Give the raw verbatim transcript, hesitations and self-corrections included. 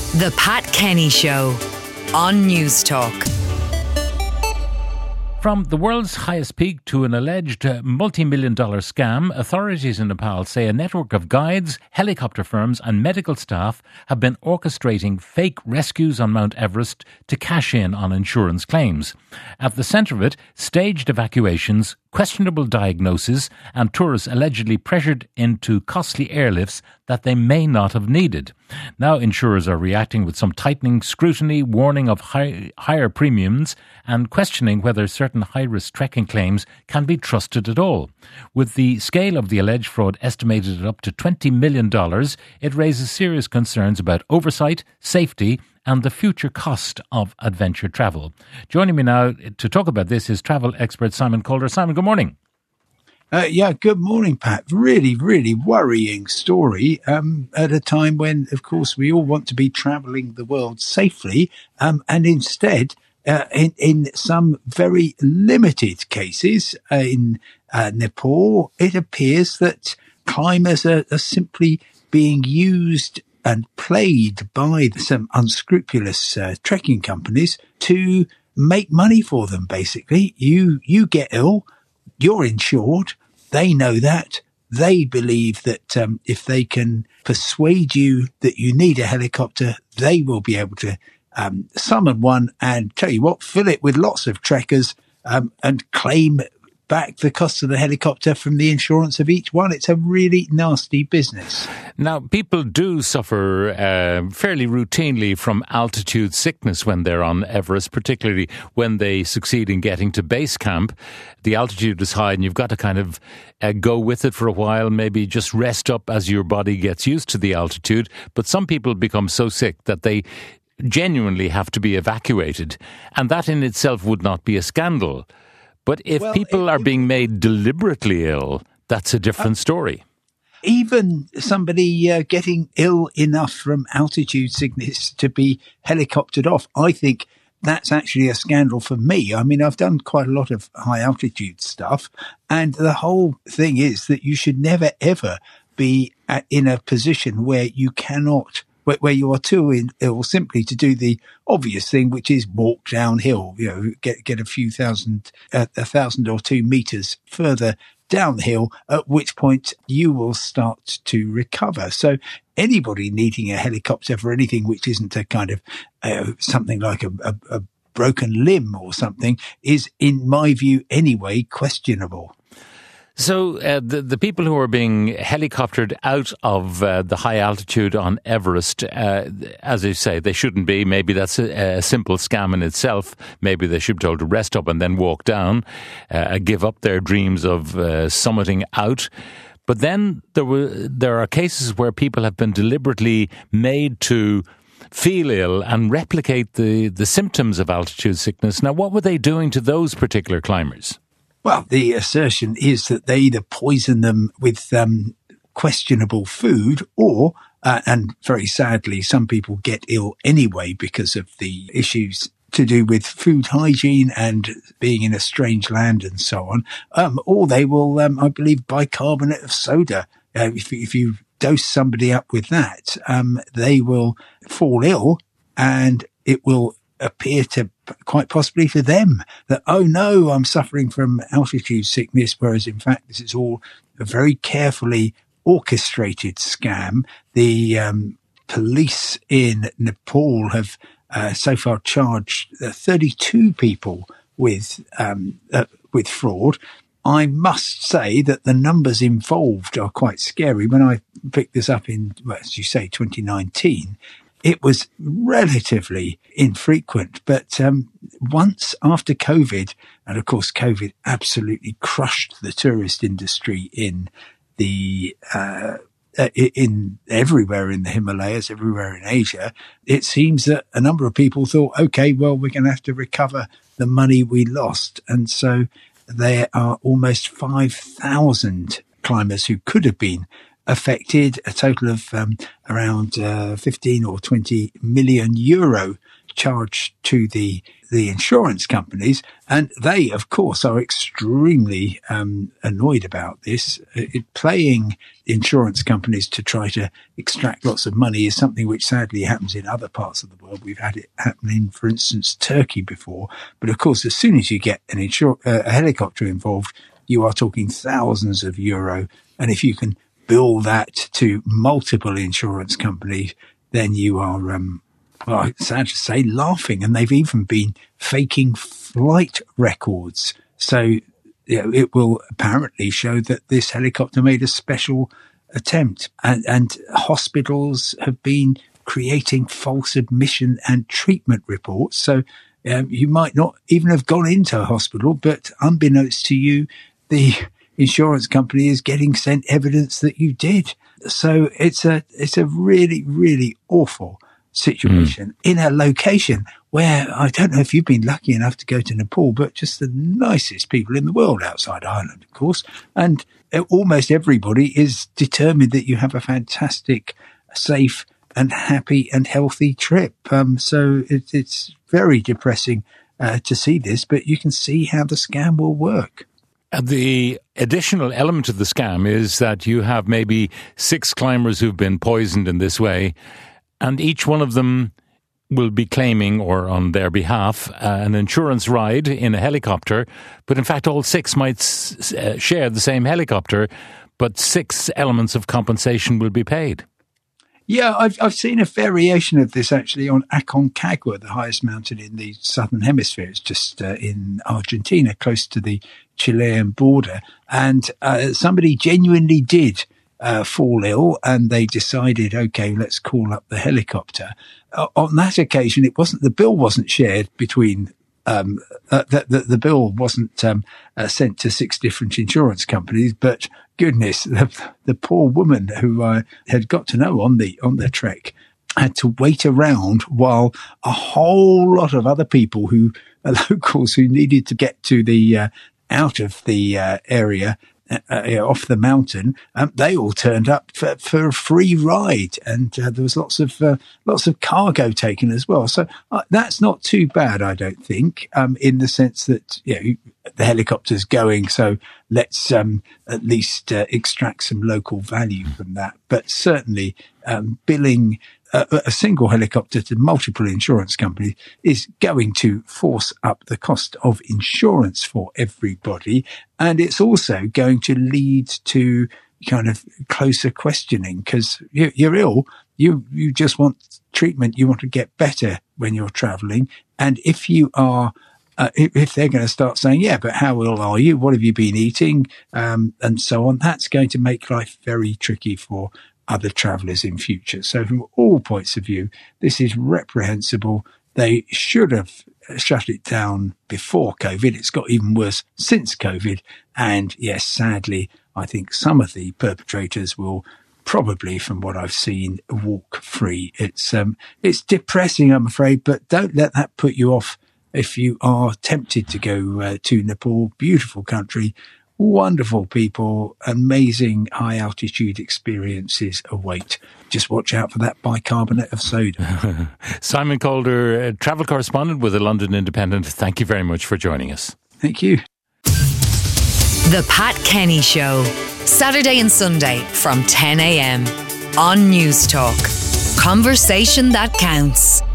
The Pat Kenny Show on News Talk. From the world's highest peak to an alleged uh, multi-million dollar scam, authorities in Nepal say a network of guides, helicopter firms and medical staff have been orchestrating fake rescues on Mount Everest to cash in on insurance claims. At the centre of it, staged evacuations, questionable diagnoses and tourists allegedly pressured into costly airlifts that they may not have needed. Now insurers are reacting with some tightening scrutiny, warning of high, higher premiums and questioning whether certain high-risk trekking claims can be trusted at all. With the scale of the alleged fraud estimated at up to twenty million dollars, it raises serious concerns about oversight, safety and the future cost of adventure travel. Joining me now to talk about this is travel expert Simon Calder. Simon, good morning. Uh, yeah, good morning, Pat. Really, really worrying story um, at a time when, of course, we all want to be travelling the world safely, um, and instead, uh, in, in some very limited cases uh, in uh, Nepal, it appears that climbers are, are simply being used and played by some unscrupulous uh, trekking companies to make money for them, basically. You you get ill, you're insured, they know that, they believe that um, if they can persuade you that you need a helicopter, they will be able to um, summon one and, tell you what, fill it with lots of trekkers um, and claim back the cost of the helicopter from the insurance of each one. It's a really nasty business. Now, people do suffer uh, fairly routinely from altitude sickness when they're on Everest, particularly when they succeed in getting to base camp. The altitude is high and you've got to kind of uh, go with it for a while, maybe just rest up as your body gets used to the altitude. But some people become so sick that they genuinely have to be evacuated. And that in itself would not be a scandal. But if well, people it, are being made deliberately ill, that's a different uh, story. Even somebody uh, getting ill enough from altitude sickness to be helicoptered off, I think that's actually a scandal for me. I mean, I've done quite a lot of high altitude stuff, and the whole thing is that you should never, ever be at, in a position where you cannot where you are too ill simply to do the obvious thing, which is walk downhill, you know, get get a few thousand, uh, a thousand or two meters further downhill, at which point you will start to recover. So anybody needing a helicopter for anything which isn't a kind of uh, something like a, a, a broken limb or something is, in my view anyway, questionable. So uh, the, the people who are being helicoptered out of uh, the high altitude on Everest, uh, as you say, they shouldn't be. Maybe that's a, a simple scam in itself. Maybe they should be told to rest up and then walk down, uh, give up their dreams of uh, summiting out. But then there were there are cases where people have been deliberately made to feel ill and replicate the, the symptoms of altitude sickness. Now, what were they doing to those particular climbers? Well, the assertion is that they either poison them with um, questionable food or, uh, and very sadly, some people get ill anyway because of the issues to do with food hygiene and being in a strange land and so on. Um, or they will, um, I believe, bicarbonate of soda. Uh, if, if you dose somebody up with that, um, they will fall ill and it will appear to quite possibly for them that, oh no, I'm suffering from altitude sickness, whereas in fact this is all a very carefully orchestrated scam. The um, police in Nepal have uh, so far charged uh, thirty-two people with um, uh, with fraud. I must say that the numbers involved are quite scary. When I picked this up in, well, as you say, twenty nineteen, it was relatively infrequent, but um, once after COVID, and of course COVID absolutely crushed the tourist industry in the uh, in everywhere in the Himalayas, everywhere in Asia, it seems that a number of people thought, okay, well, we're going to have to recover the money we lost. And so there are almost five thousand climbers who could have been affected, a total of um, around uh, fifteen or twenty million euro charged to the the insurance companies, and they, of course, are extremely um, annoyed about this. It, playing insurance companies to try to extract lots of money is something which sadly happens in other parts of the world. We've had it happen in, for instance, Turkey before. But of course, as soon as you get an insur- uh, a helicopter involved, you are talking thousands of euro. And if you can bill that to multiple insurance companies, then you are, um, well, it's sad to say, laughing. And they've even been faking flight records. So, you know, it will apparently show that this helicopter made a special attempt. And, and hospitals have been creating false admission and treatment reports. So um, you might not even have gone into a hospital, but unbeknownst to you, the insurance company is getting sent evidence that you did. So it's a it's a really, really awful situation mm. in a location where I don't know if you've been lucky enough to go to Nepal, but just the nicest people in the world outside Ireland, of course. And almost everybody is determined that you have a fantastic, safe and happy and healthy trip. Um, so it, it's very depressing uh, to see this, but you can see how the scam will work. The additional element of the scam is that you have maybe six climbers who've been poisoned in this way, and each one of them will be claiming, or on their behalf, uh, an insurance ride in a helicopter. But in fact, all six might s- uh, share the same helicopter, but six elements of compensation will be paid. Yeah, I've I've seen a variation of this actually on Aconcagua, the highest mountain in the southern hemisphere. It's just uh, in Argentina, close to the Chilean border. And uh, somebody genuinely did uh, fall ill, and they decided, okay, let's call up the helicopter. Uh, on that occasion, it wasn't the bill wasn't shared between. Um, uh, the, the, the bill wasn't um, uh, sent to six different insurance companies, but goodness, the, the poor woman who I uh, had got to know on the on the trek had to wait around while a whole lot of other people who are locals who needed to get to the uh, out of the uh, area. Uh, off the mountain, um, they all turned up for, for a free ride, and uh, there was lots of uh, lots of cargo taken as well. So uh, that's not too bad, I don't think, um, in the sense that you know the helicopter's going, so let's um, at least uh, extract some local value from that. But certainly, um, billing a, a single helicopter to multiple insurance companies is going to force up the cost of insurance for everybody. And it's also going to lead to kind of closer questioning, because you, you're ill. You, you just want treatment. You want to get better when you're traveling. And if you are, uh, if they're going to start saying, yeah, but how ill are you? What have you been eating? Um, and so on, that's going to make life very tricky for other travellers in future. So from all points of view, this is reprehensible. They should have shut it down before COVID. It's got even worse since COVID. And yes, sadly, I think some of the perpetrators will probably, from what I've seen, walk free. It's, um, it's depressing, I'm afraid, but don't let that put you off if you are tempted to go uh, to Nepal. Beautiful country. Wonderful people, amazing high altitude experiences await. Just watch out for that bicarbonate of soda. Simon Calder, travel correspondent with the London Independent. Thank you very much for joining us. Thank you. The Pat Kenny Show, Saturday and Sunday from ten a.m. on News Talk. Conversation that counts.